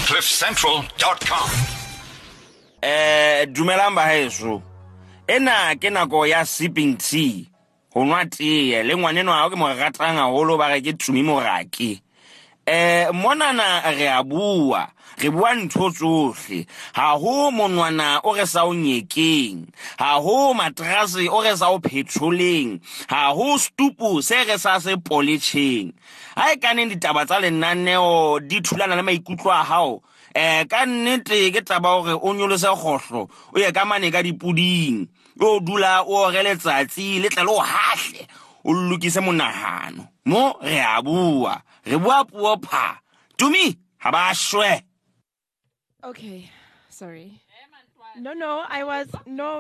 CliffCentral.com. Dumelang baheso. Ena ke nako ya sipping tea. Ho nwa tee le ngwaneno a ke mo ratang haholo ba re ke Tumi Morake. Monana re a bua. Re bua ntho tsohle. Ha ho monwana o re sa o nyekeng. Ha ho matrase o re sa o phetholeng. Ha ho stupu se re sa se polisheng. Ha e kaneng ditaba tsa lenaneo di thulana le maikutlo a hao. Ka nnete ke taba hore o nyolose kgohlo o ye ka mane ka dipuding o dula o re letsatsi le tlalo hahle o lokise monahano mo re a bua puo pha Tumi ha ba shwe. Okay, sorry. No, I was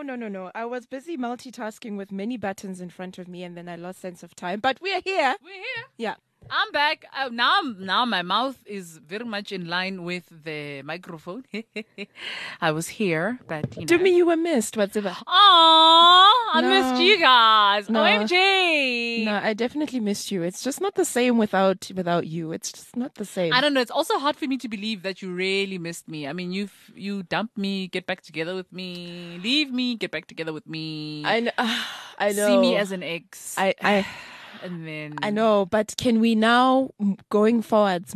busy multitasking with many buttons in front of me, and then I lost sense of time. But we're here. Yeah. I'm back. Now my mouth is very much in line with the microphone. I was here, but you know. To me, you were missed. What's it? Aww, I No. missed you guys. No. OMG. No, I definitely missed you. It's just not the same without you. It's just not the same. I don't know. It's also hard for me to believe that you really missed me. I mean, you dumped me, get back together with me, leave me, get back together with me. I know. See me as an ex. I and then I know, but can we now, moving forwards,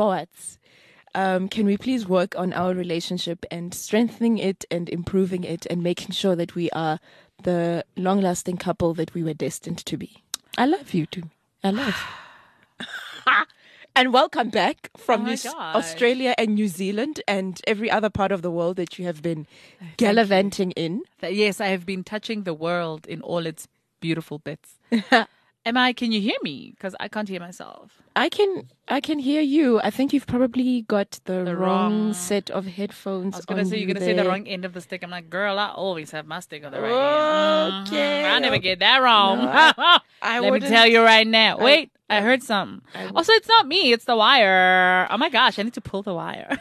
can we please work on our relationship and strengthening it and improving it and making sure that we are the long-lasting couple that we were destined to be? I love you too. I love you. And welcome back from my New gosh. Australia and New Zealand and every other part of the world that you have been gallivanting in. Yes, I have been touching the world in all its beautiful bits. Can you hear me? Because I can't hear myself. I can hear you. I think you've probably got the wrong set of headphones. I was going to say, you're going to say the wrong end of the stick. I'm like, girl, I always have my stick on the right end. Okay. I never get that wrong. No, I Let me wouldn't- tell you right now. Wait, I heard something. Also, it's not me. It's the wire. Oh my gosh, I need to pull the wire.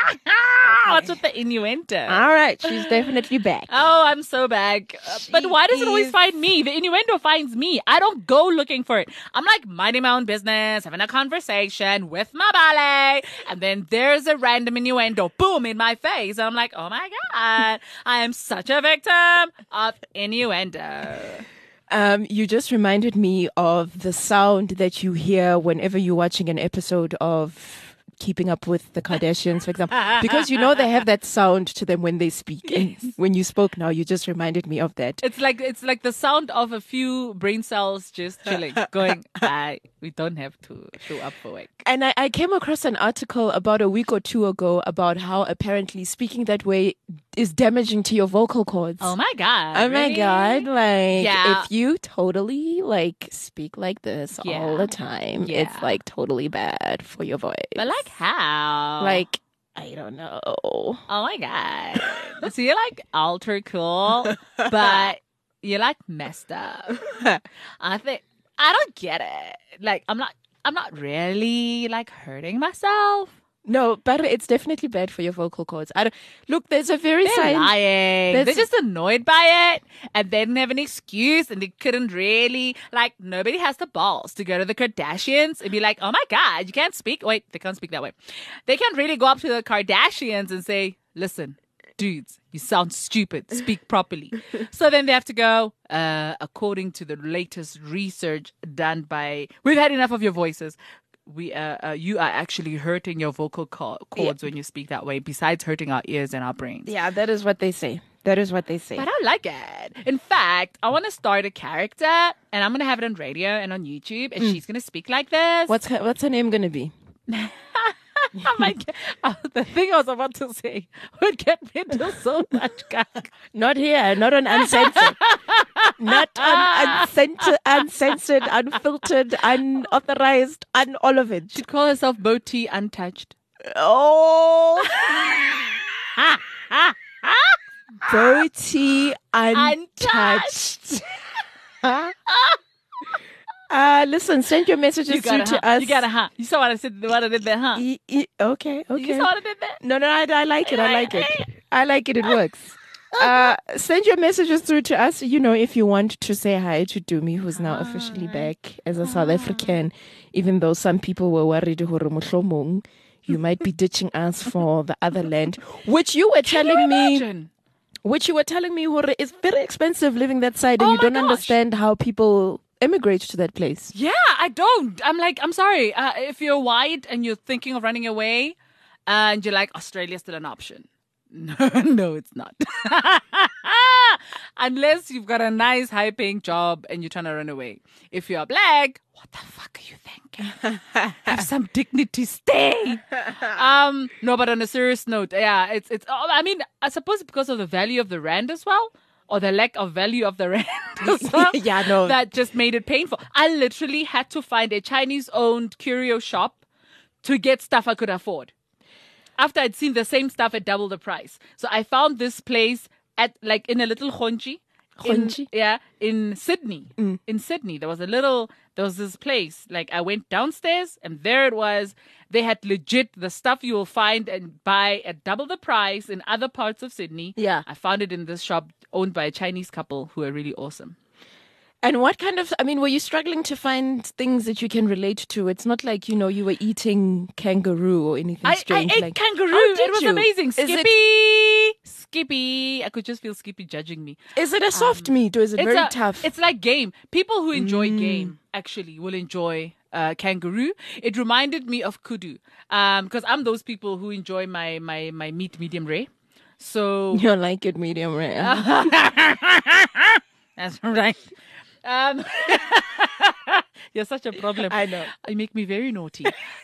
What's with the innuendo? All right, she's definitely back. Oh, I'm so back. But why does it always is- find me? The innuendo finds me. I don't go looking for it. I'm like minding my own business, having a conversation with my ballet, and then there's a random innuendo, boom, in my face. And I'm like, oh my God, I am such a victim of innuendo. You just reminded me of the sound that you hear whenever you're watching an episode of Keeping Up with the Kardashians, for example, because you know they have that sound to them when they speak. Yes. And when you spoke now, you just reminded me of that. It's like the sound of a few brain cells just chilling, going, we don't have to show up for work. And I came across an article about a week or two ago about how apparently speaking that way is damaging to your vocal cords. Oh my God. Oh my really? God, like, Yeah. if you totally, like, speak like this Yeah. all the time, Yeah. it's, like, totally bad for your voice. But like how? Like, I don't know. Oh my God. So you're like ultra cool, but you're like messed up. I don't get it. Like, I'm not really like hurting myself. No, but it's definitely bad for your vocal cords. Look, there's a very They're lying. They're there's- just annoyed by it, and they didn't have an excuse, and they couldn't really, like, nobody has the balls to go to the Kardashians and be like, oh my God, you can't speak. Wait, they can't speak that way. They can't really go up to the Kardashians and say, listen, dudes, you sound stupid. Speak properly. So then they have to go, according to the latest research done by, we've had enough of your voices. You are actually hurting your vocal cords when you speak that way, besides hurting our ears and our brains. Yeah, that is what they say. That is what they say. But I like it. In fact, I want to start a character, and I'm going to have it on radio and on YouTube, and she's going to speak like this. What's her name going to be? Oh my God. The thing I was about to say would get me into so much gag. Not here, not on Uncensored. Not on uncensored, unfiltered, unauthorized, all of it. She'd call herself Boti Untouched. Oh! Dirty, untouched. Listen, send your messages through to us. You got a You saw what I said, what I did there, huh? Okay. You saw what I did there? No, I like it. I like it. I like it. It works. Send your messages through to us. You know, if you want to say hi to Dumi, who's now officially back as a South African, even though some people were worried, you might be ditching us for the other land, which you were telling me. Imagine. Which you were telling me, Hore, is very expensive living that side, and Oh you my don't gosh. understand how people emigrate to that place. Yeah, I don't. I'm like, I'm sorry. If you're white and you're thinking of running away, and you're like, Australia's still an option. No, it's not. Unless you've got a nice, high-paying job and you're trying to run away. If you're black, what the fuck are you thinking? Have some dignity, stay. No, but on a serious note, yeah, it's. I mean, I suppose because of the value of the rand as well, or the lack of value of the rand as well. Yeah, no. That just made it painful. I literally had to find a Chinese-owned curio shop to get stuff I could afford. After I'd seen the same stuff at double the price. So I found this place at like in a little honchi. Honchi? In Sydney. In Sydney. There was this place. Like I went downstairs and there it was. They had legit the stuff you will find and buy at double the price in other parts of Sydney. Yeah. I found it in this shop owned by a Chinese couple who are really awesome. And what kind of, I mean, were you struggling to find things that you can relate to? It's not like, you were eating kangaroo or anything I strange. ate like, kangaroo. How did It was you? amazing. Is it- Skippy. I could just feel Skippy judging me. Is it a soft meat or is it very tough? It's like game. People who enjoy game actually will enjoy kangaroo. It reminded me of kudu because I'm those people who enjoy my meat medium rare. So You like it medium rare. that's right. You're such a problem. I know. You make me very naughty.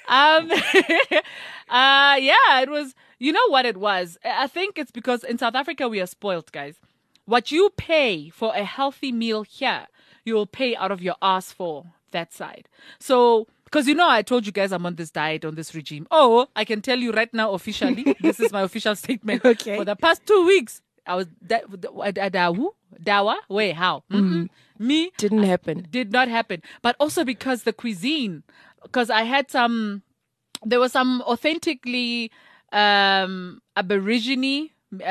Yeah, it was. You know what it was? I think it's because in South Africa we are spoiled, guys. What you pay for a healthy meal here, you will pay out of your ass for that side. So, because I told you guys I'm on this diet, on this regime. Oh, I can tell you right now officially, this is my official statement. Okay. For the past 2 weeks, I was Dawa. Wait, how? Me Didn't happen. did not happen. But also because the cuisine, because I had there was some authentically Aborigine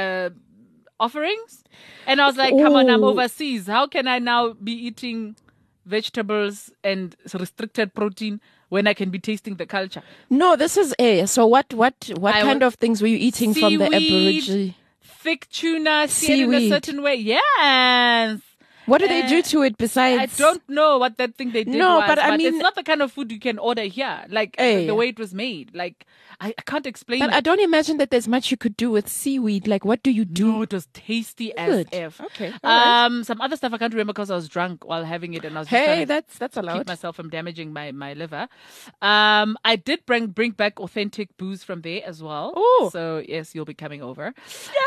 offerings. And I was like, come on, I'm Ooh. overseas. How can I now be eating vegetables and restricted protein when I can be tasting the culture? No, this is A. So what kind was- of things were you eating from the Seaweed, Aborigine? Thick tuna, seared in a Seaweed. certain way. Yes. What do they do to it I besides? don't know what that thing they did No, was, but I mean- it's not the kind of food you can order here. Like Hey. the way it was made. Like I can't explain But it. I don't imagine that there's much you could do with seaweed. Like, what do you do? No, it was tasty as Good. F. Okay, all right. Some other stuff I can't remember because I was drunk while having it, and I was just Hey, trying to that's keep allowed. myself from damaging my liver. I did bring back authentic booze from there as well. Ooh. So yes, you'll be coming over.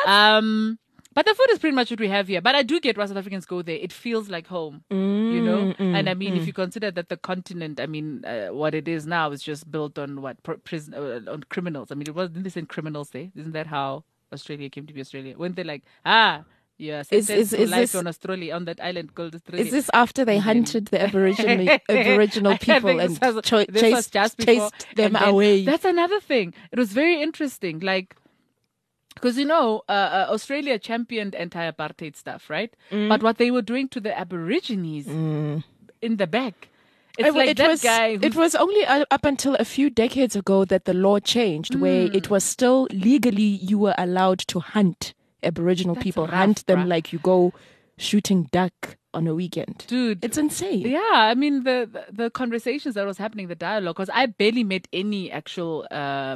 But the food is pretty much what we have here. But I do get why South Africans go there. It feels like home, And I mean, if you consider that the continent, I mean, what it is now is just built on prison, on criminals. I mean, didn't they send criminals there? Isn't that how Australia came to be Australia? Weren't they like, yeah, sentenced to life on Australia, on that island called Australia? Is this after they hunted the Aboriginal I people think and this was chased before, them and then away? That's another thing. It was very interesting, like because Australia championed anti-apartheid stuff, right? But what they were doing to the Aborigines in the back, it's like it that was, guy. It was only up until a few decades ago that the law changed, where it was still legally you were allowed to hunt Aboriginal people, rough, hunt them bruh. like you go shooting duck on a weekend. Dude, It's insane. yeah, I mean the conversations that was happening, the dialogue, because I barely met any actual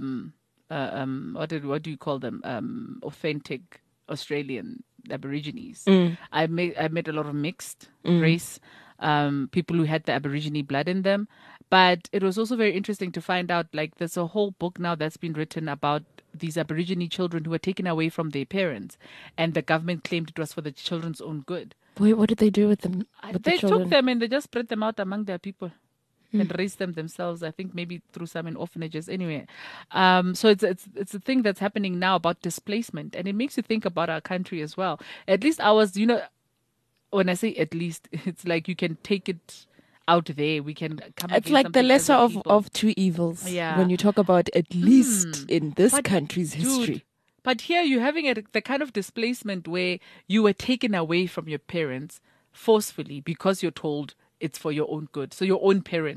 what do you call them? Authentic Australian Aborigines. I met a lot of mixed race people who had the Aborigine blood in them. But it was also very interesting to find out, like, there's a whole book now that's been written about these Aborigine children who were taken away from their parents, and the government claimed it was for the children's own good. Wait, what did they do with them? With They the children? took them and they just spread them out among their people and raised them themselves. I think maybe through some in orphanages. Anyway, so it's a thing that's happening now about displacement, and it makes you think about our country as well. At least ours, when I say at least, it's like you can take it out there. We can come. It's against like the something as lesser a of, people. of two evils. Yeah. When you talk about at least in this But, country's history. Dude, but here you're having the kind of displacement where you were taken away from your parents forcefully because you're told it's for your own good. So your own parents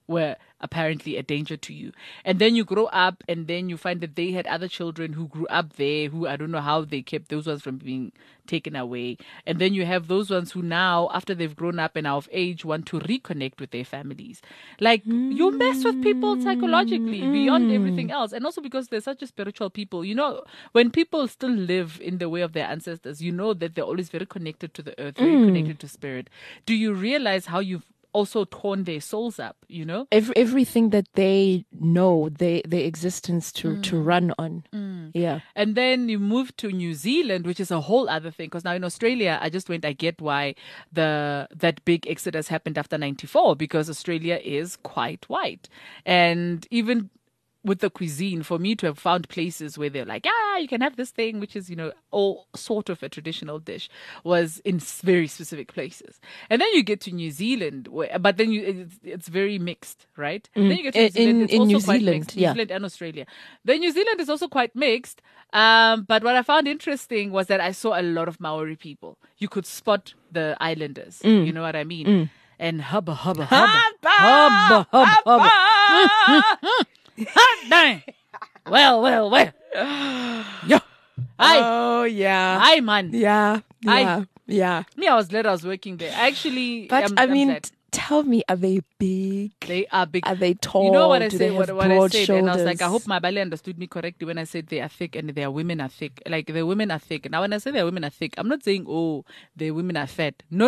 were apparently a danger to you. And then you grow up and then you find that they had other children who grew up there, who I don't know how they kept those ones from being taken away. And then you have those ones who now, after they've grown up and are of age, want to reconnect with their families. Like, you mess with people psychologically beyond everything else. And also because they're such a spiritual people. You know, when people still live in the way of their ancestors, you know that they're always very connected to the earth, very connected to spirit. Do you realize how you've also torn their souls up, you know? Everything that they know, their existence to run on. Yeah. And then you move to New Zealand, which is a whole other thing. Because now in Australia, I get why that big exodus happened after 94, because Australia is quite white. And even with the cuisine, for me to have found places where they're like, you can have this thing, which is, you know, all sort of a traditional dish, was in very specific places. And then you get to New Zealand, but then it's very mixed, right? Then you get to New Zealand, it's also New quite Zealand, mixed, yeah. New Zealand and Australia. Then New Zealand is also quite mixed. But what I found interesting was that I saw a lot of Maori people. You could spot the islanders. You know what I mean? And hubba, hubba, hubba. Hubba, hubba, hubba. Dang. Well. Yo. Hi. Oh, yeah. Hi, man. Yeah. I- Yeah. Me, I was glad I was working there. Actually, But I'm I mean, glad. tell me, are they big? They are big. Are they tall? You know what I Do said? they have What I broad said, and I was like, I shoulders? hope my Bali understood me correctly when I said they are thick and their women are thick. Like, the women are thick. Now, when I say their women are thick, I'm not saying, the women are fat. No.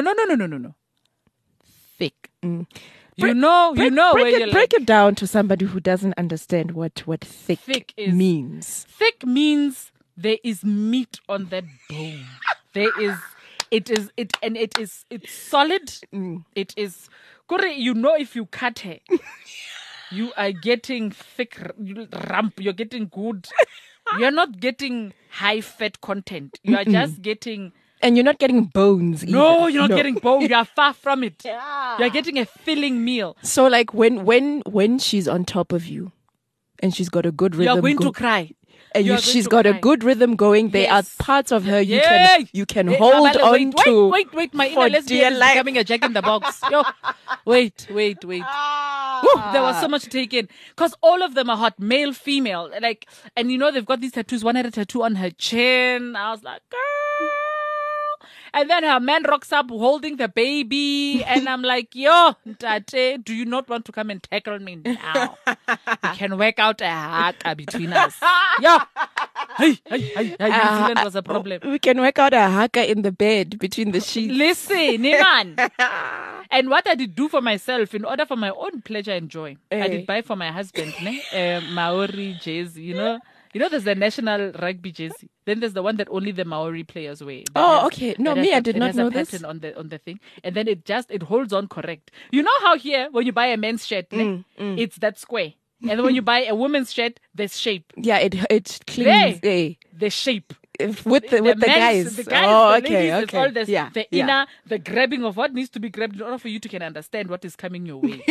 Thick. You know where you're break it down to somebody who doesn't understand what thick is. means. Thick means there is meat on that bone. It's solid. It is, you know, if you cut her, you are getting thick rump. You're getting good. You're not getting high fat content. You are just getting. And you're not getting bones. No, either. you're not getting bone. You are far from it. You're getting a filling meal. So like when she's on top of you, and she's got a good rhythm. You're going to cry. And You're she's going got to a cry. good rhythm going. There are Yes. parts of her you Yay! can Hey, hold Mabala, on to. Wait. My for inner dear lesbian is life. becoming a jack in the box. Yo, wait. Woo, there was so much to take in. Because all of them are hot, male, female. Like, and you know, they've got these tattoos. One had a tattoo on her chin. I was like, girl. And then her man rocks up holding the baby. And I'm like, yo, Tate, do you not want to come and tackle me now? We can work out a haka between us. Yo. Hey, New Zealand was a problem. We can work out a haka in the bed between the sheets. Listen, man. And what I did do for myself, in order for my own pleasure and joy, I did buy for my husband, Maori jersey, you know. You know, there's the national rugby jersey. Then there's the one that only the Maori players wear. That Oh, has- okay. No, that me, has I a- did it not has know a this. pattern on the thing, and then it holds on correct. You know how here when you buy a men's shirt, it's that square, and then when you buy a woman's shirt, there's shape. Yeah, it clings The shape. with the men's- guys. The guys, Oh, the okay, ladies, it's okay. all this, Yeah, the yeah. inner, the grabbing of what needs to be grabbed in order for you to can understand what is coming your way.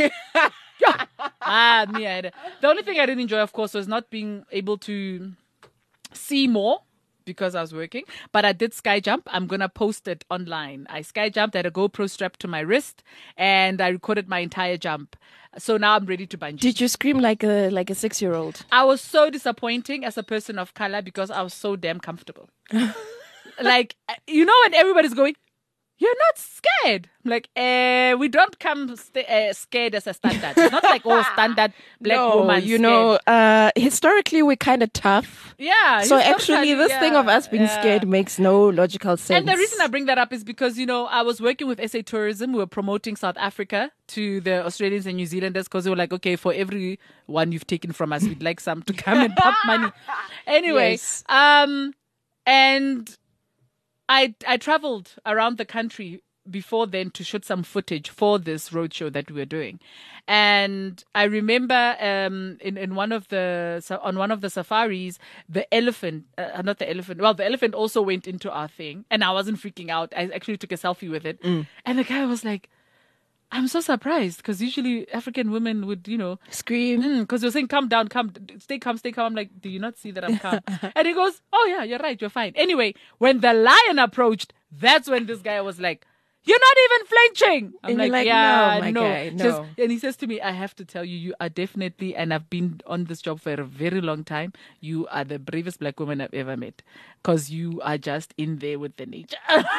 The only thing I didn't enjoy, of course, was not being able to see more because I was working. But I did sky jump. I'm going to post it online. I sky jumped, I had a GoPro strapped to my wrist, and I recorded my entire jump. So now I'm ready to bungee. Did you scream like a 6-year-old? I was so disappointing as a person of color because I was so damn comfortable. Like, you know, when everybody's going, you're not scared. I'm like, we don't come scared as a standard. It's not like, standard black woman. you scared. know, historically we're kind of tough. Yeah. So historically, actually, this thing of us being yeah. scared makes no logical sense. And the reason I bring that up is because, you know, I was working with SA Tourism. We were promoting South Africa to the Australians and New Zealanders because they were like, okay, for every one you've taken from us, we'd like some to come and pump money. Anyway, Yes. and I traveled around the country before then to shoot some footage for this roadshow that we were doing. And I remember in one of the safaris, the elephant, not the elephant, well, the elephant also went into our thing, and I wasn't freaking out. I actually took a selfie with it. And the guy was like, I'm so surprised because usually African women would, you know, Scream. because you're saying, calm down, stay calm. I'm like, do you not see that I'm calm? And he goes, oh yeah, you're right, you're fine. Anyway, when the lion approached, that's when this guy was like, You're not even flinching. I'm And you're like, yeah, no, my guy, She no. says- and he says to me, I have to tell you, you are definitely, and I've been on this job for a very long time, you are the bravest black woman I've ever met. Because you are just in there with the nature.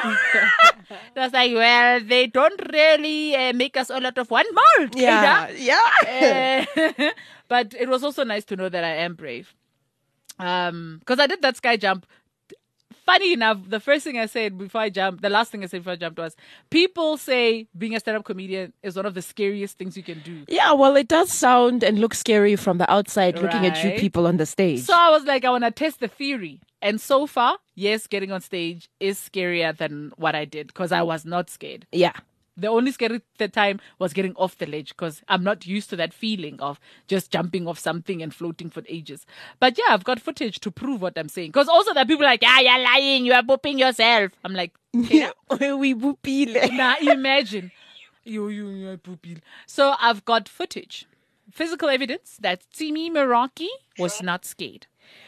That's like, well, they don't really make us all out of one mold. Yeah, Ada. yeah. But it was also nice to know that I am brave. Because I did that sky jump. Funny enough, the first thing I said before I jumped, the last thing I said before I jumped was, people say being a stand-up comedian is one of the scariest things you can do. Yeah, well, it does sound and look scary from the outside, looking at you Right. people on the stage. So I was like, I want to test the theory. And so far, yes, getting on stage is scarier than what I did because I was not scared. Yeah. The only scary time was getting off the ledge because I'm not used to that feeling of just jumping off something and floating for ages. But yeah, I've got footage to prove what I'm saying. Because also that people are like, yeah, you're lying, you are booping yourself. I'm like, Yeah. We boopile. nah, imagine. You're pooping. So I've got footage, physical evidence that Timi Meraki was not scared.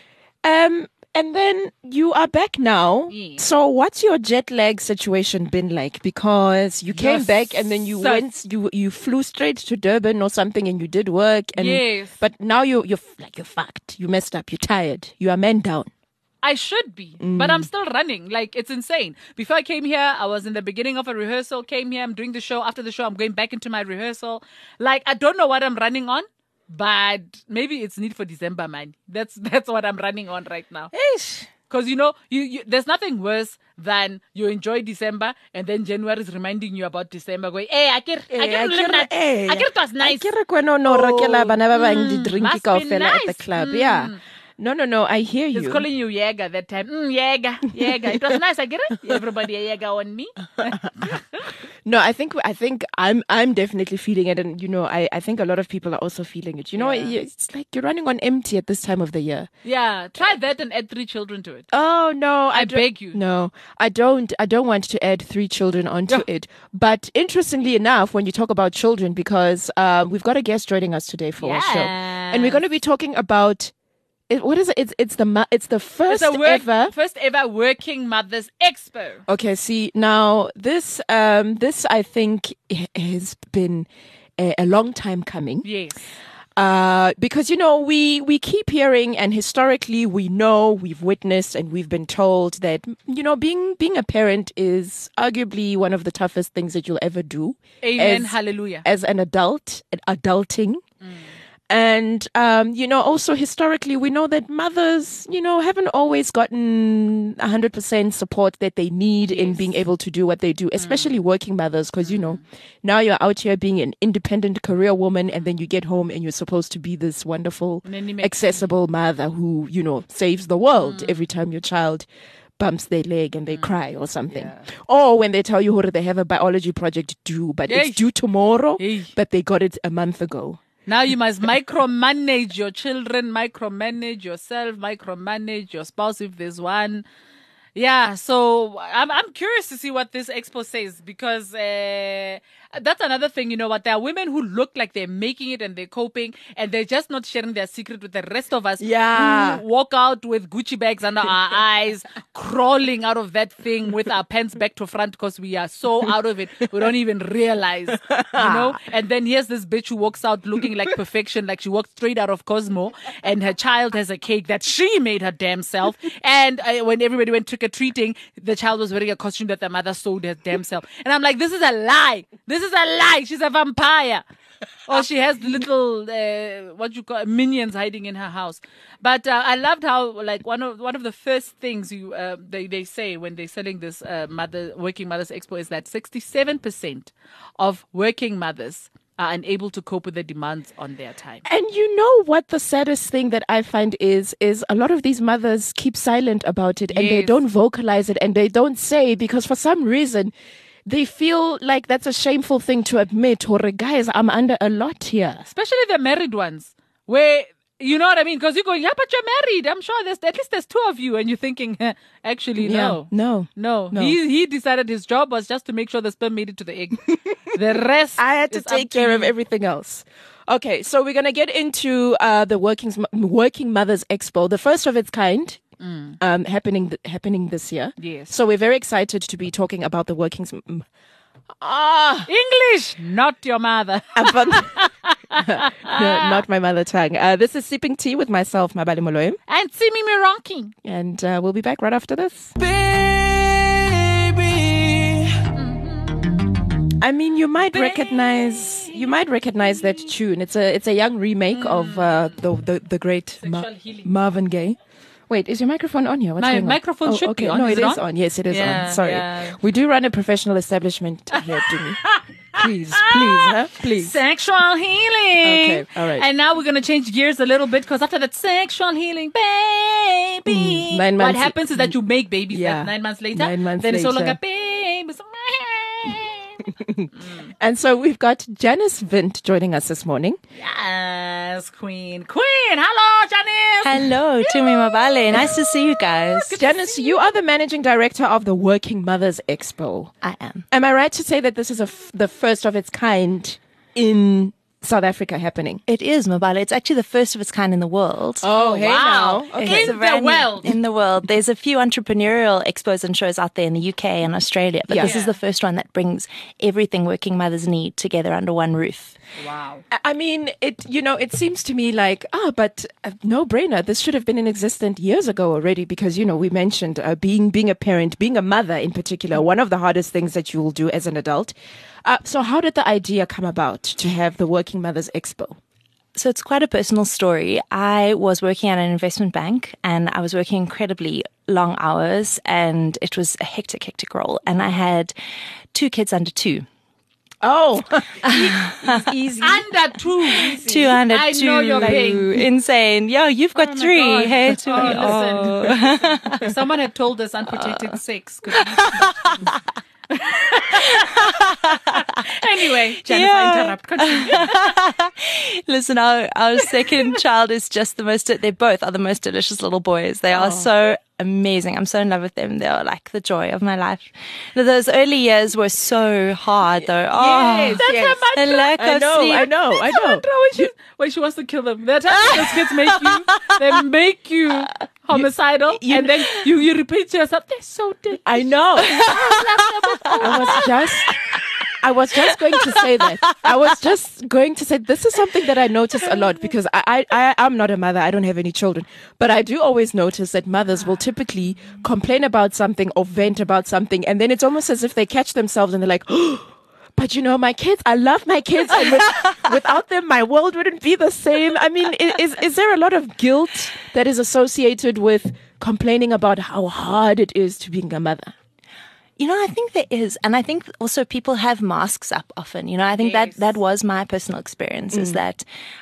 And then you are back now. Yeah. So what's your jet lag situation been like? Because you came Yes, back and then you sir. you flew straight to Durban or something and you did work. And Yes. But now you're fucked. You messed up. You're tired. You are man down. I should be, but I'm still running. Like, it's insane. Before I came here, I was in the beginning of a rehearsal, came here, I'm doing the show. After the show, I'm going back into my rehearsal. Like, I don't know what I'm running on, but maybe it's Need for December, man. That's what I'm running on right now. Ish. Because, you know, you there's nothing worse than you enjoy December and then January is reminding you about December. Going, hey, Akir it was nice. Akere kwena no rekela bana ba bang di drink must be kaofela at the nice. club. Yeah. No, I hear He's you. calling you Jäger that time. Jäger. It was nice, I get it. Everybody a Jäger on me. No, I think I'm definitely feeling it, and you know, I think a lot of people are also feeling it. You know, it's like you're running on empty at this time of the year. Yeah, try that and add 3 children to it. Oh no, I don't- beg you. No, I don't want to add 3 children onto it. But interestingly enough, when you talk about children, because we've got a guest joining us today for our show, and we're going to be talking about. What is it? It's the first ever. First ever Working Mothers Expo. Okay, see now this I think has been a long time coming. Yes. Because you know we keep hearing, and historically we know, we've witnessed, and we've been told that you know being a parent is arguably one of the toughest things that you'll ever do. Amen. As- Hallelujah. As an adult, adulting. And, you know, also historically, we know that mothers, you know, haven't always gotten 100% support that they need in being able to do what they do, especially working mothers. Because, you know, now you're out here being an independent career woman, and then you get home and you're supposed to be this wonderful, And then you make- accessible mother who, you know, saves the world every time your child bumps their leg and they cry or something. Or when they tell you they have a biology project due, but Yay. it's due tomorrow, Yay. but they got it a month ago. Now you must micromanage your children, micromanage yourself, micromanage your spouse if there's one. Yeah, so I'm curious to see what this expo says, because that's another thing, you know what? There are women who look like they're making it and they're coping, and they're just not sharing their secret with the rest of us. Yeah. Who walk out with Gucci bags under our eyes, crawling out of that thing with our pants back to front because we are so out of it. We don't even realize, you know? And then here's this bitch who walks out looking like perfection, like she walked straight out of Cosmo, and her child has a cake that she made her damn self. And when everybody went trick-or-treating, the child was wearing a costume that the mother sewed her damn self. And I'm like, this is a lie. This is a lie. She's a vampire. Or she has little minions hiding in her house. But I loved how, like, one of the first things they say when they're selling this Working Mothers Expo is that 67% of working mothers are unable to cope with the demands on their time. And you know what the saddest thing that I find is a lot of these mothers keep silent about it, and they Yes. don't vocalize it, and they don't say, because for some reason they feel like that's a shameful thing to admit, or guys, I'm under a lot here. Especially the married ones, where, you know what I mean? Because you're going, yeah, but you're married. I'm sure at least there's 2 of you. And you're thinking, actually, no. No. He decided his job was just to make sure the sperm made it to the egg. The rest, I had to is up take care of you. everything else. Okay, so we're going to get into the Working Mothers Expo, the first of its kind, happening this year. Yes. So we're very excited to be talking about the English, not your mother. No, not my mother tongue. This is Sipping Tea with myself, Mabali Moloim. And Simi Mironki. And we'll be back right after this. I mean, you might recognize that tune. It's a young remake of the great Marvin Gaye. Wait, is your microphone on here? What's My going on? microphone should okay. be on. No, Is it it is on? on. Yes, it is Yeah, on. Sorry. yeah. We do run a professional establishment here, Jimmy. Please, huh? Please. Sexual healing. Okay, all right. And now we're going to change gears a little bit because after that sexual healing, baby, 9 what months- happens is that you make babies. Yeah. 9 months later. 9 months then it's no later. longer babies. And so we've got Janice Vint joining us this morning. Yes, Queen. Hello, Janice. Hello, Tumi Mabale. Nice to see you guys. Janice, you are the managing director of the Working Mothers Expo. I am. Am I right to say that this is the first of its kind in South Africa happening? It is, Mabale. It's actually the first of its kind in the world. Oh, hey wow. now. It's Okay. In a the brand new- world. In the world. There's a few entrepreneurial expos and shows out there in the UK and Australia, but this Yeah. is the first one that brings everything working mothers need together under one roof. Wow. I mean, it seems to me like, but no brainer. This should have been in existence years ago already because, we mentioned being a parent, being a mother in particular, one of the hardest things that you will do as an adult. So how did the idea come about to have the Working Mothers Expo? So it's quite a personal story. I was working at an investment bank and I was working incredibly long hours and it was a hectic role. And I had 2 kids under 2. Oh, easy. Under 2. 2 under 2. I know your pain. Insane. Yo, you've got Oh my 3. God. Hey, Tumi. Oh, If someone had told us unprotected sex could lead to Anyway, Janice, I Yeah. interrupt. Continue. Listen, our second child is just they both are the most delicious little boys. They are so amazing. I'm so in love with them. They are like the joy of my life. Those early years were so hard though. Oh, Yes, That's yes. how the lack I of know, sleep. I know. When she wants to kill them. There are times those kids make you homicidal, and then you repeat to yourself, they're so dead. I know. I was just going to say that. I was just going to say this is something that I notice a lot because I'm not a mother. I don't have any children. But I do always notice that mothers will typically complain about something or vent about something. And then it's almost as if they catch themselves and they're like, but my kids, I love my kids. And without them, my world wouldn't be the same. I mean, is there a lot of guilt that is associated with complaining about how hard it is to being a mother? I think there is. And I think also people have masks up often. I think that was my personal experience is that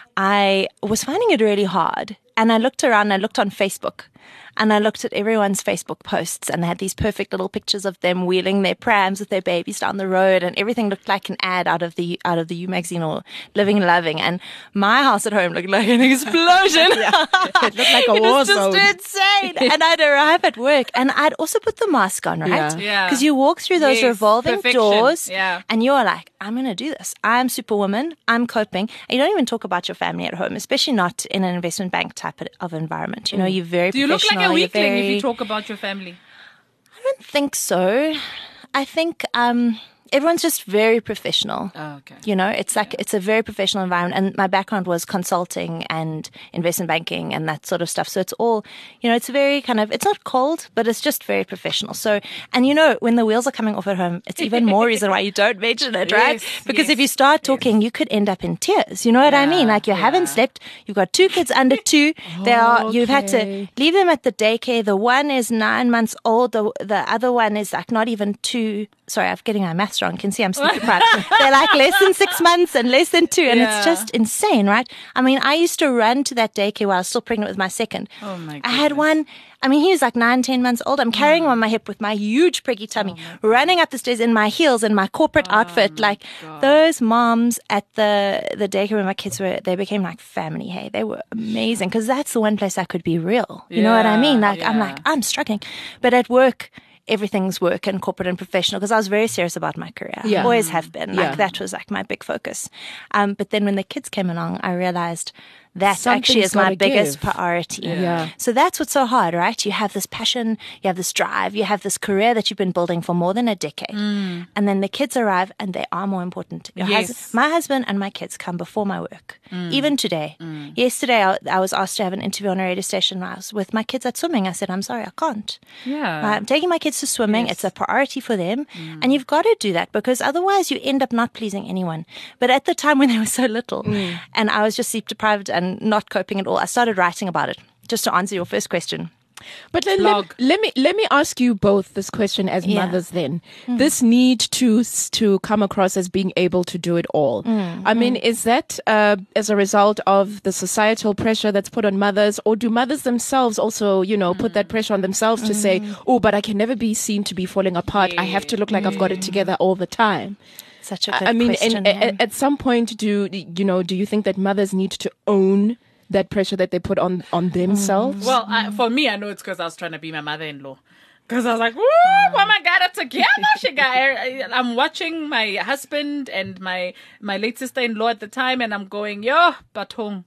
I was finding it really hard. And I looked around, I looked on Facebook and I looked at everyone's Facebook posts and they had these perfect little pictures of them wheeling their prams with their babies down the road and everything looked like an ad out of the U magazine or Living and Loving. And my house at home looked like an explosion. It looked like a It war was just zone. insane. And I'd arrive at work and I'd also put the mask on, right? Yeah. Because you walk through those Yes, revolving perfection. doors Yeah. and you're like, I'm going to do this. I'm Superwoman. I'm coping. And you don't even talk about your family at home, especially not in an investment bank type of environment. You're very Do you look professional. like a you're weakling if very- you talk about your family? I don't think so. I think everyone's just very professional. Oh, okay. It's like it's a very professional environment. And my background was consulting and investment banking and that sort of stuff. So it's all, it's very it's not cold, but it's just very professional. So, and when the wheels are coming off at home, it's even more reason why you don't mention it, right? Yes, Because yes, if you start talking, you could end up in tears. You know what I mean? Like you haven't slept. You've got 2 kids under 2. You've had to Okay. leave them at the daycare. The one is 9 months old. The other one is like not even 2. Sorry, I'm getting my maths wrong. You can see I'm super proud. They're like less than 6 months and less than 2. And Yeah. it's just insane, right? I mean, I used to run to that daycare while I was still pregnant with my second. Oh, my I had one. I mean, he was like 9, 10 months old. I'm carrying him on my hip with my huge preggy tummy, running up the stairs in my heels and my corporate outfit. Like those moms at the daycare where my kids were, they became like family. Hey, they were amazing because that's the one place I could be real. You know what I mean? Like I'm like, I'm struggling. But at work, everything's work and corporate and professional because I was very serious about my career. Yeah. Always have been. Like Yeah. that was like my big focus. But then when the kids came along, I realized that actually is my gotta biggest give. priority. Yeah. So that's what's so hard, right? You have this passion, you have this drive, you have this career that you've been building for more than a decade. And then the kids arrive and they are more important. My husband and my kids come before my work. Even today. Yesterday, I was asked to have an interview on a radio station. I was with my kids at swimming. I said, I'm sorry, I can't. Yeah. I'm taking my kids to swimming. It's a priority for them. And you've got to do that because otherwise you end up not pleasing anyone. But at the time when they were so little and I was just sleep deprived and not coping at all, I started writing about it. Just to answer your first question. But then let me ask you both this question as mothers then. This need to come across as being able to do it all. I mean, is that as a result of the societal pressure that's put on mothers, or do mothers themselves also, put that pressure on themselves to say, oh, but I can never be seen to be falling apart. I have to look like I've got it together all the time. Such a good question. At some point, do you think that mothers need to own that pressure that they put on themselves? Well, for me, I know it's because I was trying to be my mother-in-law. Because I was like, oh my God, it's together. I'm watching my husband and my late sister-in-law at the time, and I'm going, yo, Batong.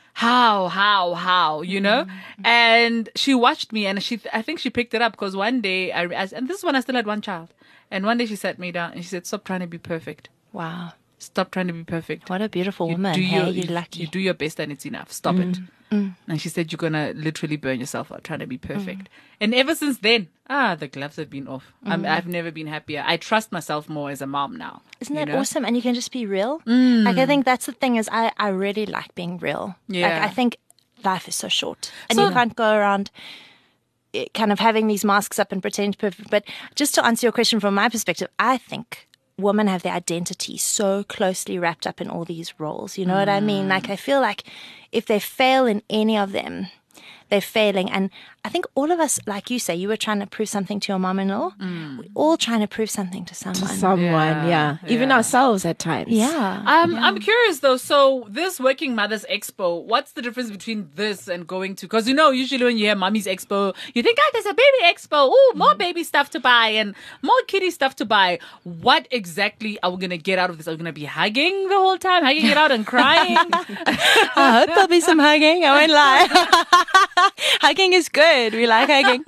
How, And she watched me, and I think she picked it up because one day, and this is when I still had one child, and one day she sat me down and she said, stop trying to be perfect. Wow. Stop trying to be perfect. What a beautiful woman. You're lucky. You do your best and it's enough. Stop it. And she said, you're going to literally burn yourself out trying to be perfect. And ever since then, the gloves have been off. I've never been happier. I trust myself more as a mom now. Isn't that awesome? And you can just be real. Like, I think that's the thing is I really like being real. Yeah. Like, I think life is so short. And you can't go around kind of having these masks up and pretend perfect. But just to answer your question from my perspective, I think women have their identity so closely wrapped up in all these roles. You know what I mean? Like, I feel like if they fail in any of them, they're failing. And I think all of us, like you say, you were trying to prove something to your mom-in-law. We're all trying to prove something to someone. Even ourselves at times. Yeah. I'm curious though. So this Working Mothers Expo, what's the difference between this and going to? Because usually when you hear Mommy's Expo, you think, there's a baby expo. Ooh, more baby stuff to buy and more kiddie stuff to buy. What exactly are we gonna get out of this? Are we gonna be hugging the whole time, hugging it out and crying? I hope there'll be some hugging. I won't lie. Hugging is good. We like hugging.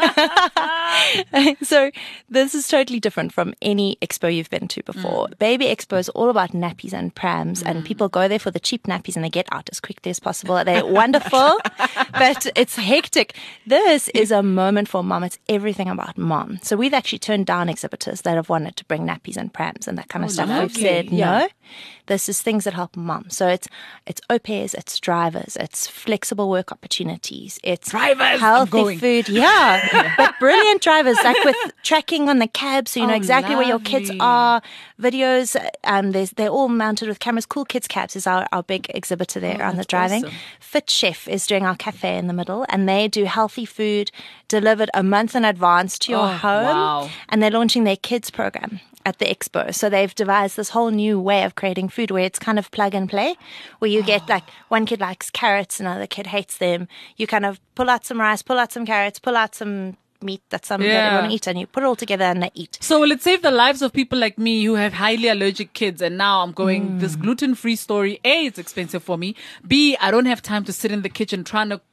So this is totally different from any expo you've been to before. Baby Expo is all about nappies and prams, and people go there for the cheap nappies and they get out as quickly as possible. They're wonderful, but it's hectic. This is a moment for mom. It's everything about mom. So we've actually turned down exhibitors that have wanted to bring nappies and prams and that kind of stuff. lovely. We've said no. This is things that help mom. So it's au pairs, it's drivers, it's flexible work opportunities, it's Drivers, healthy food. Yeah. But brilliant drivers, like with tracking on the cab, so you know exactly where your kids lovely. are. Videos, they're all mounted with cameras. Cool Kids Cabs is our big exhibitor there on the driving. awesome. Fit Chef is doing our cafe in the middle, and they do healthy food delivered a month in advance to your home. wow. And they're launching their kids program at the expo. So they've devised this whole new way of creating food where it's kind of plug and play, where you get like one kid likes carrots, another kid hates them. You kind of pull out some rice, pull out some carrots, pull out some meat that some that want to eat, and you put it all together and they eat. So will it save the lives of people like me who have highly allergic kids? And now I'm going this gluten-free story. A, it's expensive for me. B, I don't have time to sit in the kitchen trying to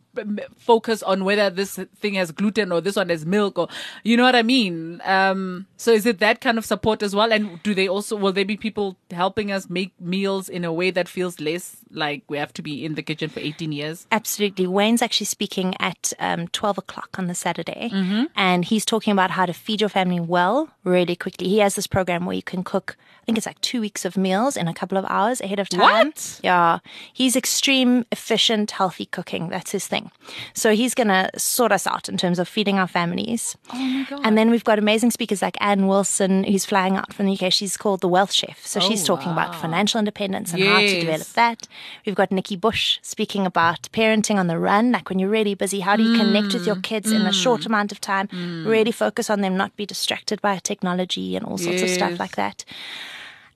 focus on whether this thing has gluten or this one has milk, or you know what I mean. So is it that kind of support as well? And will there be people helping us make meals in a way that feels less like we have to be in the kitchen for 18 years? Absolutely. Wayne's actually speaking at 12 o'clock on the Saturday, and he's talking about how to feed your family well really quickly. He has this program where you can cook, I think it's like 2 weeks of meals in a couple of hours ahead of time. What? Yeah. He's extreme, efficient, healthy cooking. That's his thing. So he's going to sort us out in terms of feeding our families. Oh my God. And then we've got amazing speakers like Anne Wilson, who's flying out from the UK. She's called the Wealth Chef. So she's talking about financial independence and how to Yes. develop that. We've got Nikki Bush speaking about parenting on the run, like when you're really busy, how do you connect with your kids in a short amount of time, really focus on them, not be distracted by technology and all sorts of stuff Yes. like that.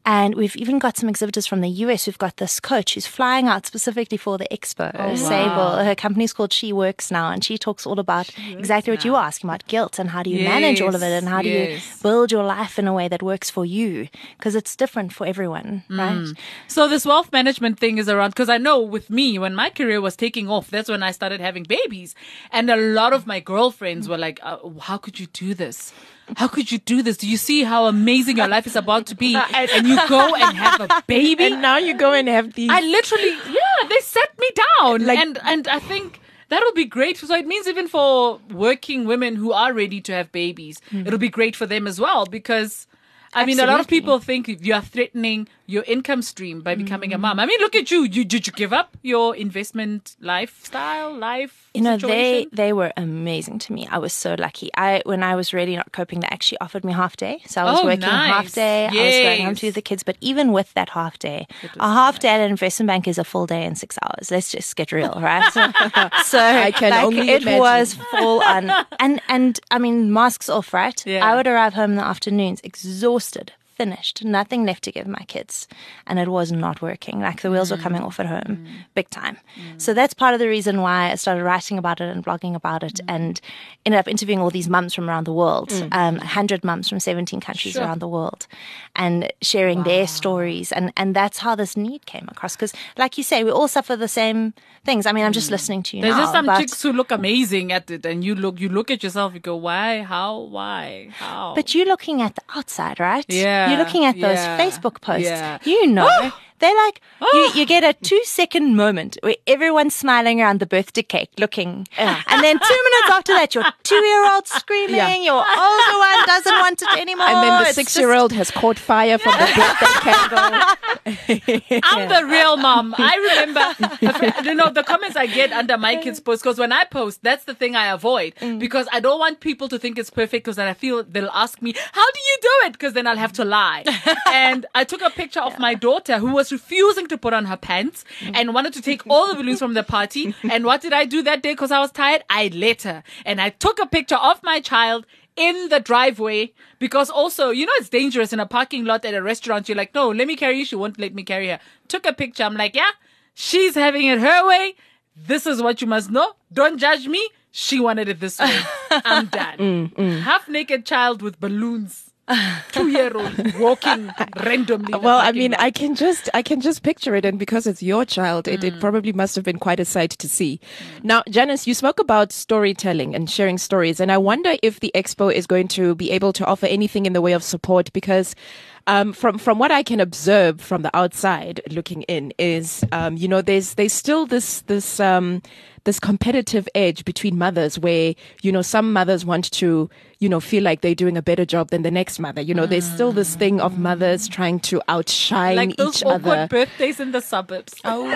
And we've even got some exhibitors from the US. We've got this coach who's flying out specifically for the expo. Sable, her company's called She Works Now, and she talks all about exactly what you were asking about, guilt, and how do you manage all of it, and how do you build your life in a way that works for you, because it's different for everyone, right? So this wealth management thing is around, because I know with me, when my career was taking off, that's when I started having babies. And a lot of my girlfriends were like, how could you do this? How could you do this? Do you see how amazing your life is about to be? And you go and have a baby. And now you go and have these. I literally, they set me down. And I think that'll be great. So it means even for working women who are ready to have babies, it'll be great for them as well, because I mean, a lot of people think you are threatening your income stream by becoming a mom. I mean, look at you. Did you give up your investment lifestyle, situation? They were amazing to me. I was so lucky. When I was really not coping, they actually offered me half day. So I was working half day. Yes. I was going home to the kids. But even with that half day, a half day at an investment bank is a full day in 6 hours. Let's just get real, right? So I can only it imagine. was full on. And I mean, masks off, right? Yeah. I would arrive home in the afternoons exhausted, finished, nothing left to give my kids, and it was not working. Like the wheels were coming off at home big time. So that's part of the reason why I started writing about it and blogging about it, and ended up interviewing all these mums from around the world, 100 mums from 17 countries around the world, and sharing their stories, and that's how this need came across, because like you say, we all suffer the same things. I mean, I'm just listening to you There's now, just some but- chicks who look amazing at it, and you look at yourself, you go, why, how, why, how? But you're looking at the outside, right? Yeah, You're looking at those yeah, Facebook posts. yeah. You know. They're like, you get a 2-second moment where everyone's smiling around the birthday cake looking. And then 2 minutes after that, your 2-year-old screaming, your older one doesn't want it anymore. And then the It's 6-year-old has caught fire from the birthday candle. I'm the real mom. I remember, the comments I get under my kids' posts, because when I post, that's the thing I avoid, because I don't want people to think it's perfect, because then I feel they'll ask me, how do you do it? Because then I'll have to lie. And I took a picture of my daughter who was refusing to put on her pants and wanted to take all the balloons from the party. And what did I do that day? Because I was tired, I let her. And I took a picture of my child in the driveway, because also, it's dangerous in a parking lot at a restaurant. You're like, no, let me carry you. She won't let me carry her. Took a picture. I'm like, yeah, she's having it her way. This is what you must know. Don't judge me. She wanted it this way. I'm done. Half naked child with balloons. 2-year-old walking randomly. in the Well, I parking mean, lot. I can just picture it, and because it's your child, it probably must have been quite a sight to see. Now, Janice, you spoke about storytelling and sharing stories, and I wonder if the expo is going to be able to offer anything in the way of support, because from what I can observe from the outside looking in is, there's still this competitive edge between mothers where, some mothers want to, feel like they're doing a better job than the next mother. There's still this thing of mothers trying to outshine like those each awkward other. birthdays in the suburbs. Oh,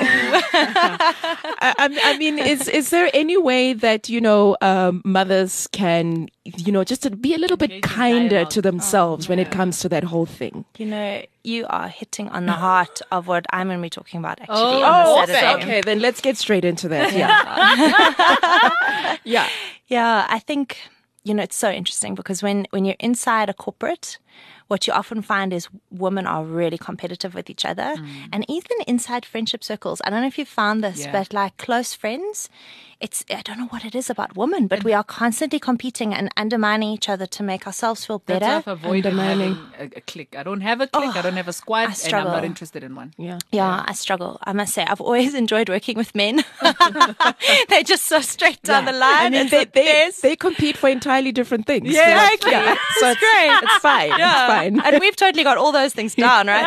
I mean, is there any way that mothers can just to be a little bit Engage in kinder dialogue. to themselves when it comes to that whole thing? You are hitting on the heart of what I'm going to be talking about actually Oh, on the okay. Saturday. Okay, then let's get straight into that. Yeah. Yeah. Yeah, I think, it's so interesting, because when you're inside a corporate, what you often find is women are really competitive with each other. And even inside friendship circles, I don't know if you've found this, but like close friends, I don't know what it is about women, but we are constantly competing and undermining each other to make ourselves feel better. That's why I've avoided having a clique. I don't have a clique. I don't have a squad, I and I'm struggle. not interested in one. Yeah. Yeah, I struggle. I must say, I've always enjoyed working with men. They're just so straight down the line. I mean, they compete for entirely different things. Yeah, Like, exactly. yeah. So it's great. It's fine. It's fine. And we've totally got all those things down, right?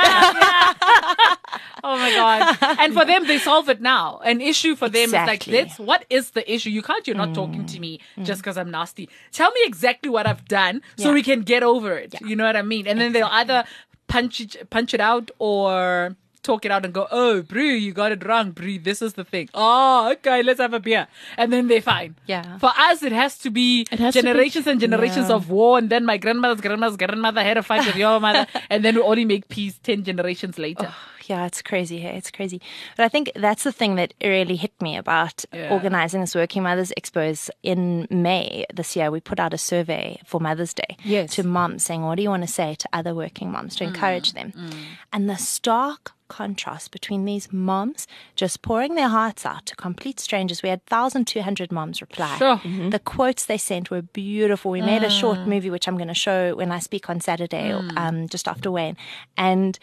Oh my God. And for them, they solve it now. An issue for them Exactly. is like, what is the issue? You're not talking to me just because I'm nasty. Tell me exactly what I've done so we can get over it. You know what I mean? And then they'll either punch it out or talk it out and go, oh, Brie, you got it wrong, Brie. This is the thing. Oh, okay, let's have a beer. And then they're fine. Yeah. For us, it has to be generations and generations of war. And then my grandmother's grandmother had a fight with your mother. And then we only make peace 10 generations later. Yeah, it's crazy. Hey, it's crazy. But I think that's the thing that really hit me about organizing this Working Mothers Expos in May this year. We put out a survey for Mother's Day to moms saying, what do you want to say to other working moms to encourage them? And the stark contrast between these moms just pouring their hearts out to complete strangers. We had 1,200 moms reply. Sure. The quotes they sent were beautiful. We made a short movie, which I'm going to show when I speak on Saturday, just after Wayne. And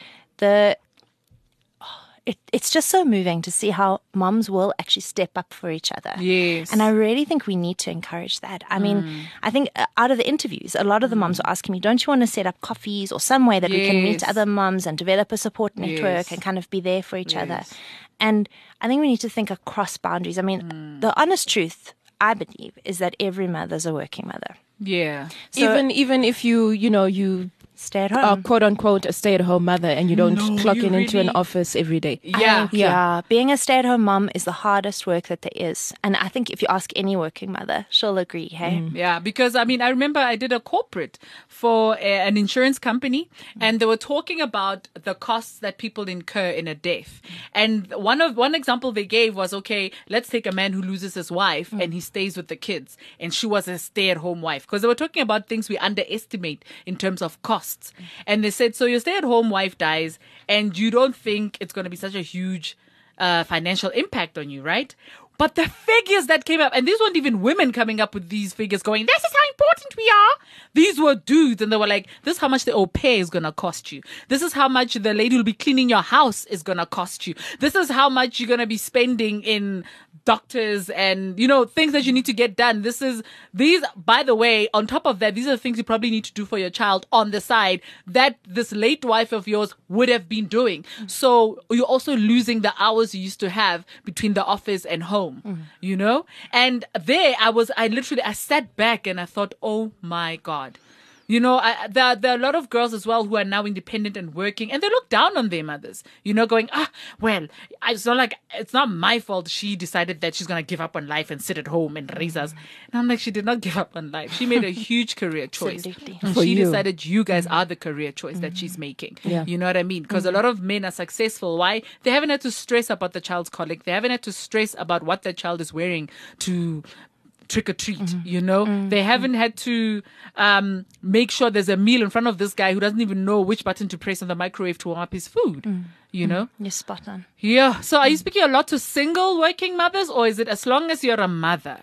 it's just so moving to see how moms will actually step up for each other. Yes. And I really think we need to encourage that. I mean, I think out of the interviews, a lot of the moms were asking me, don't you want to set up coffees or some way that we can meet other moms and develop a support network and kind of be there for each other? And I think we need to think across boundaries. I mean, the honest truth, I believe, is that every mother's a working mother. Yeah. So, even if you stay at home, quote unquote, a stay-at-home mother, and you don't clock in into an office every day. Yeah. Being a stay-at-home mom is the hardest work that there is, and I think if you ask any working mother, she'll agree. Hey, Yeah, because I mean, I remember I did a corporate for an insurance company, and they were talking about the costs that people incur in a death. And one example they gave was, okay, let's take a man who loses his wife and he stays with the kids, and she was a stay-at-home wife, because they were talking about things we underestimate in terms of costs. And they said, so your stay-at-home wife dies, and you don't think it's going to be such a huge financial impact on you, right? But the figures that came up, and these weren't even women coming up with these figures going, this is how important we are. These were dudes, and they were like, this is how much the au pair is going to cost you. This is how much the lady who'll be cleaning your house is going to cost you. This is how much you're going to be spending in doctors and, things that you need to get done. These, by the way, on top of that, these are the things you probably need to do for your child on the side that this late wife of yours would have been doing. So you're also losing the hours you used to have between the office and home. And there I sat back and I thought, oh my God. There are a lot of girls as well who are now independent and working, and they look down on their mothers, going, it's not my fault she decided that she's going to give up on life and sit at home and raise us. And I'm like, she did not give up on life. She made a huge career choice. And she decided you guys are the career choice that she's making. Yeah. You know what I mean? Because a lot of men are successful. Why? They haven't had to stress about the child's colic. They haven't had to stress about what their child is wearing to trick or treat, They haven't had to make sure there's a meal in front of this guy who doesn't even know which button to press on the microwave to warm up his food, You're spot on. Yeah. So are you speaking a lot to single working mothers, or is it as long as you're a mother?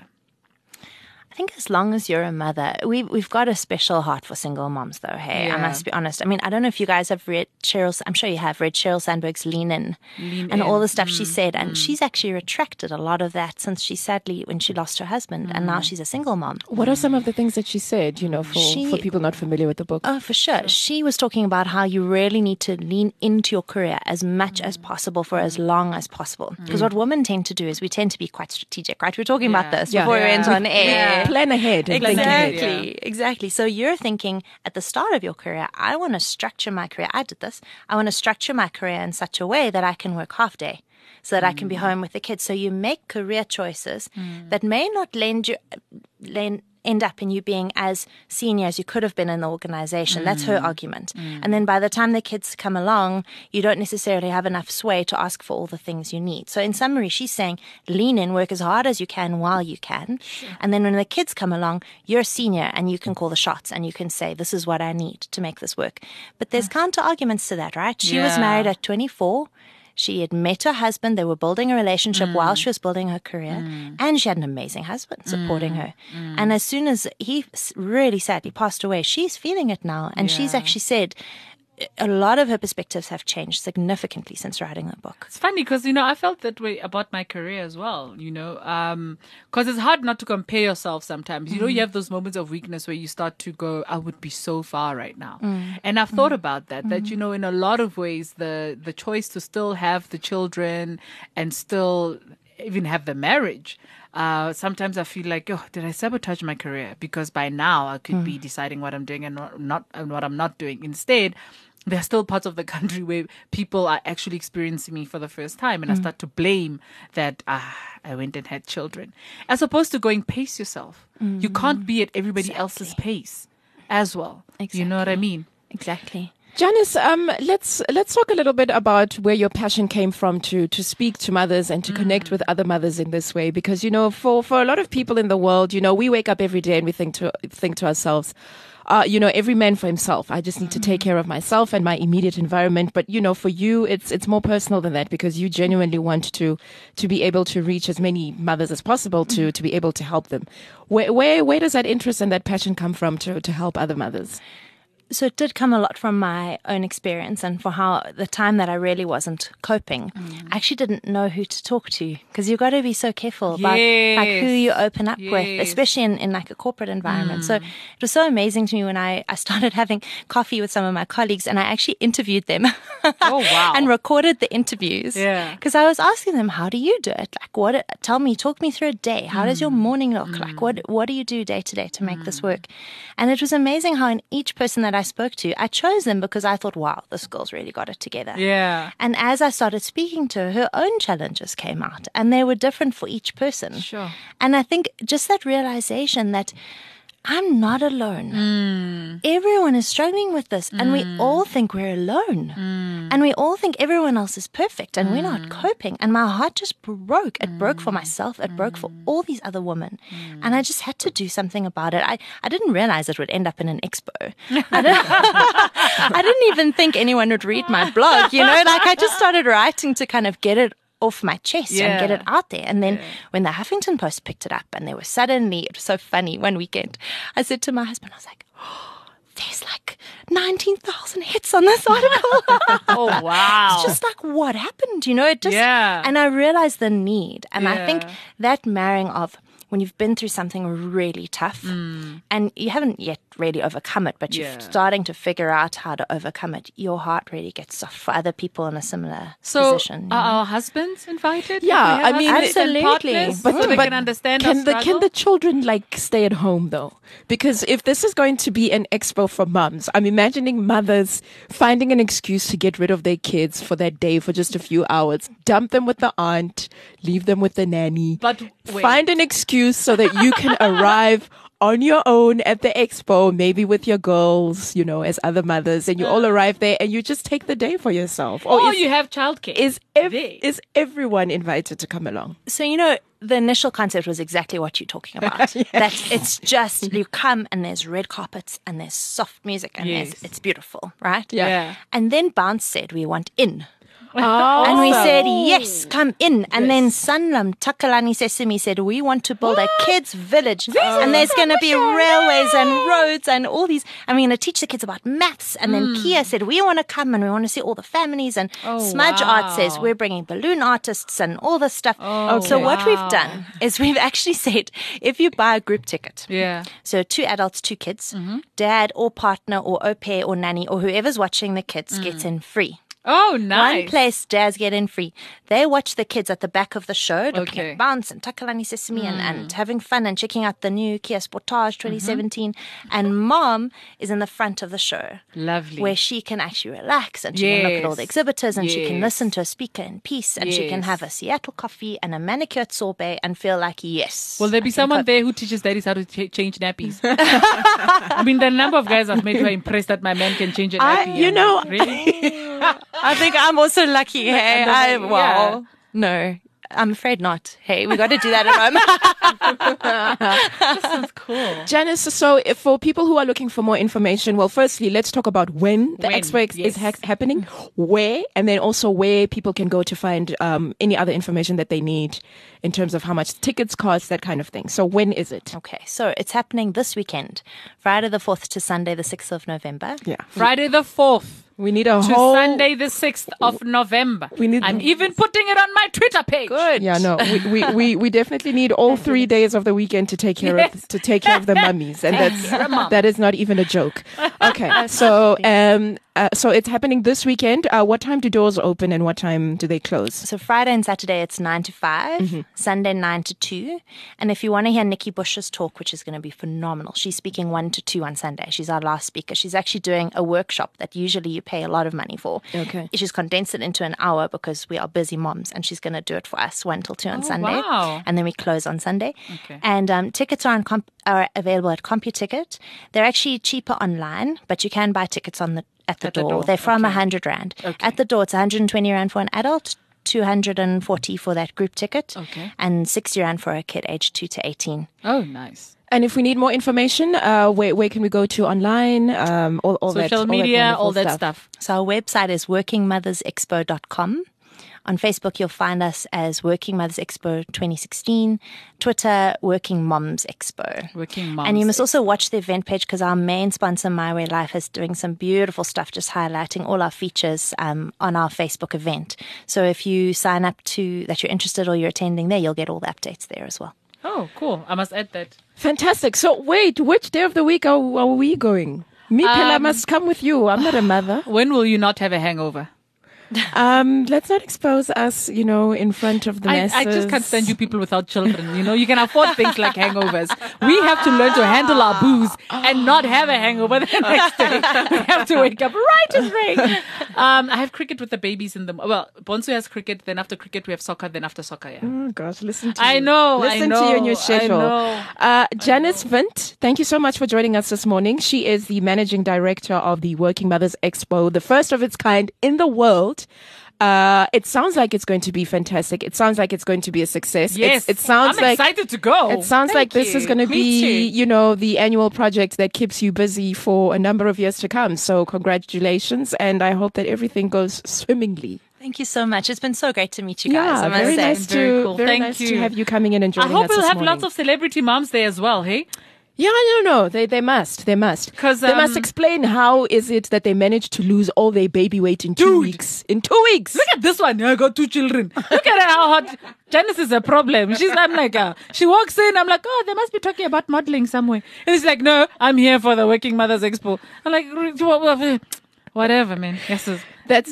I think as long as you're a mother, we've got a special heart for single moms, though. Hey, I must be honest. I mean, I don't know if you guys have read I'm sure you have read Sheryl Sandberg's Lean In and all the stuff she said. And she's actually retracted a lot of that since when she lost her husband, and now she's a single mom. What are some of the things that she said, for people not familiar with the book? Oh, for sure. She was talking about how you really need to lean into your career as much as possible for as long as possible. Because what women tend to do is we tend to be quite strategic, right? We were talking about this before we went on air. Plan ahead. Exactly. So you're thinking at the start of your career, I want to structure my career. I did this. I want to structure my career in such a way that I can work half day so that I can be home with the kids. So you make career choices that may not end up in you being as senior as you could have been in the organization. That's her argument. And then by the time the kids come along, you don't necessarily have enough sway to ask for all the things you need. So in summary, she's saying lean in, work as hard as you can while you can. Sure. And then when the kids come along, you're a senior and you can call the shots and you can say, this is what I need to make this work. But there's counter arguments to that, right? She was married at 24. She had met her husband. They were building a relationship while she was building her career. And she had an amazing husband supporting her. And as soon as he really sadly passed away, she's feeling it now. And she's actually said a lot of her perspectives have changed significantly since writing the book. It's funny because, I felt that way about my career as well, because it's hard not to compare yourself sometimes. You have those moments of weakness where you start to go, I would be so far right now. And I've thought about that, in a lot of ways, the choice to still have the children and still even have the marriage, sometimes I feel like, did I sabotage my career? Because by now I could be deciding what I'm doing and what I'm not doing. Instead, there are still parts of the country where people are actually experiencing me for the first time, and I start to blame that I went and had children, as opposed to going pace yourself. You can't be at everybody else's pace as well. Exactly. You know what I mean? Exactly. Janice, let's talk a little bit about where your passion came from to speak to mothers and to connect with other mothers in this way. Because, you know, for a lot of people in the world, you know, we wake up every day and we think to ourselves, you know, every man for himself. I just need to take care of myself and my immediate environment. But, you know, for you, it's more personal than that, because you genuinely want to be able to reach as many mothers as possible to be able to help them. Where does that interest and that passion come from to help other mothers? So it did come a lot from my own experience and for how the time that I really wasn't coping. I actually didn't know who to talk to, because you've got to be so careful about like who you open up with, especially in like a corporate environment. So it was so amazing to me when I started having coffee with some of my colleagues, and I actually interviewed them. Oh, wow. And recorded the interviews. Yeah. Because I was asking them, how do you do it? Like, talk me through a day. How does your morning look? Like, what do you do day to day to make this work? And it was amazing how in each person that I spoke to, I chose them because I thought, wow, this girl's really got it together. Yeah. And as I started speaking to her, her own challenges came out, and they were different for each person. Sure. And I think just that realization that I'm not alone. Everyone is struggling with this, and we all think we're alone. And we all think everyone else is perfect, and we're not coping. And my heart just broke. It broke for myself. It broke for all these other women. And I just had to do something about it. I didn't realize it would end up in an expo. I didn't even think anyone would read my blog, you know? Like, I just started writing to kind of get it off my chest and get it out there. And then when the Huffington Post picked it up, and there was suddenly, it was so funny, one weekend, I said to my husband, I was like, oh, there's like 19,000 hits on this article. Oh, wow. It's just like, what happened? You know, it just, and I realized the need. And I think that marrying of when you've been through something really tough and you haven't yet really overcome it, but you're starting to figure out how to overcome it, your heart really gets soft for other people in a similar position. You know? Are our husbands invited? Yeah, I mean, absolutely. But they can understand can the children like stay at home though? Because if this is going to be an expo for mums, I'm imagining mothers finding an excuse to get rid of their kids for that day for just a few hours, dump them with the aunt, leave them with the nanny, But wait. find an excuse so that you can arrive on your own at the expo, maybe with your girls, you know, as other mothers, and you all arrive there and you just take the day for yourself. Or you have childcare. Is everyone invited to come along? So, you know, the initial concept was exactly what you're talking about. That it's just, you come and there's red carpets and there's soft music and it's beautiful, right? Yeah. And then Bounce said, we want in. Oh. And we said, yes, come in. And then Sanlam Takalani Sesame said, we want to build a kids' village. And there's going to be railways and roads and all these. And we're going to teach the kids about maths. And then Kia said, we want to come and we want to see all the families. And Smudge Art says, we're bringing balloon artists and all this stuff. So what we've done is we've actually said, if you buy a group ticket, so 2 adults, 2 kids, dad or partner or au pair or nanny or whoever's watching the kids gets in free. Oh, nice. One place dads get in free. They watch the kids at the back of the show, looking at Bounce and Takalani Sesame and having fun and checking out the new Kia Sportage 2017. And mom is in the front of the show. Lovely. Where she can actually relax and she can look at all the exhibitors and she can listen to a speaker in peace and she can have a Seattle coffee and a manicured sorbet and feel like, yes. Will there be someone there who teaches daddies how to change nappies? I mean, the number of guys I've met who are impressed that my man can change a nappy. You know, really? I think I'm also lucky. Hey, no, I'm afraid not. Hey, we got to do that at home. That sounds cool. Janice, so if for people who are looking for more information, well, firstly, let's talk about when the expo is happening, where, and then also where people can go to find any other information that they need in terms of how much tickets cost, that kind of thing. So when is it? Okay, so it's happening this weekend, Friday the 4th to Sunday the 6th of November. Yeah. Friday the 4th. We need a to whole Sunday the 6th of November. I'm even putting it on my Twitter page. Good. Yeah, no, we definitely need all 3 days of the weekend to take care of the mummies, and that is not even a joke. Okay, so so it's happening this weekend. What time do doors open and what time do they close? So Friday and Saturday it's 9 to 5, Sunday 9 to 2, and if you want to hear Nikki Bush's talk, which is going to be phenomenal, she's speaking 1 to 2 on Sunday. She's our last speaker. She's actually doing a workshop that usually you pay a lot of money for. Okay. She's condensed it into an hour because we are busy moms, and she's going to do it for us 1 till 2 on Sunday. Wow. And then we close on Sunday. Okay. And tickets are available at CompuTicket. They're actually cheaper online, but you can buy tickets on the at the door. They're from 100 Rand. Okay. At the door, it's 120 Rand for an adult, 240 for that group ticket, and 60 Rand for a kid aged 2 to 18. Oh, nice. And if we need more information, where can we go to online? All Social media, all that stuff. So our website is workingmothersexpo.com. On Facebook, you'll find us as Working Mothers Expo 2016. Twitter, Working Moms Expo. Working Moms. And you must also watch the event page because our main sponsor, My Way Life, is doing some beautiful stuff, just highlighting all our features on our Facebook event. So if you sign up that you're interested or you're attending there, you'll get all the updates there as well. Oh, cool. I must add that. Fantastic. So wait, which day of the week are we going? Me, Pella, must come with you. I'm not a mother. When will you not have a hangover? Let's not expose us, in front of the masses. I just can't stand you people without children. You can afford things like hangovers. We have to learn to handle our booze and not have a hangover the next day. We have to wake up right as rain. I have cricket with the babies in them. Well, Bonsu has cricket, then after cricket we have soccer, then after soccer, yeah. Oh gosh, listen to you. I know. Listen to you and your schedule. Janice Vint, thank you so much for joining us this morning. She is the managing director of the Working Mothers Expo, the first of its kind in the world. It sounds like it's going to be fantastic. It sounds like it's going to be a success. Yes, it sounds I'm like excited to go. It sounds like this is going to be, the annual project that keeps you busy for a number of years to come. So congratulations, and I hope that everything goes swimmingly. Thank you so much. It's been so great to meet you guys. Yeah, very nice Thank nice you. to have you coming in and joining us. I hope we'll this have morning. lots of celebrity moms there as well, hey? Yeah, no. They must. 'Cause, they must explain how is it that they managed to lose all their baby weight in 2 weeks. In 2 weeks. Look at this one. I got 2 children. Look at how hot. Janice is a problem. I'm like, she walks in. I'm like, oh, they must be talking about modeling somewhere. And it's like, no, I'm here for the Working Mothers Expo. I'm like, whatever, man. Yes. That's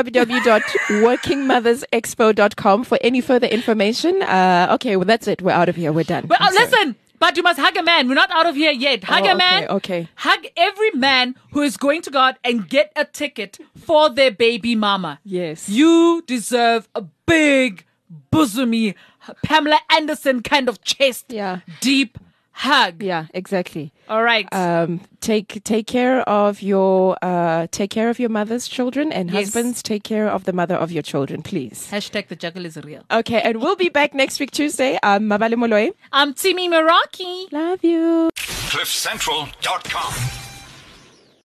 www.workingmothersexpo.com for any further information. Okay, well, that's it. We're out of here. We're done. But listen. But you must hug a man. We're not out of here yet. Hug a man. Okay. Hug every man who is going to go out and get a ticket for their baby mama. Yes. You deserve a big, bosomy, Pamela Anderson kind of chest. Yeah. Deep hug. Yeah, exactly. All right. Take care of your mother's children, and husbands, take care of the mother of your children, please. Hashtag the juggle is real. Okay, and we'll be back next week Tuesday. I'm Mabale Moloi. I'm Timmy Meraki. Love you. CliffCentral.com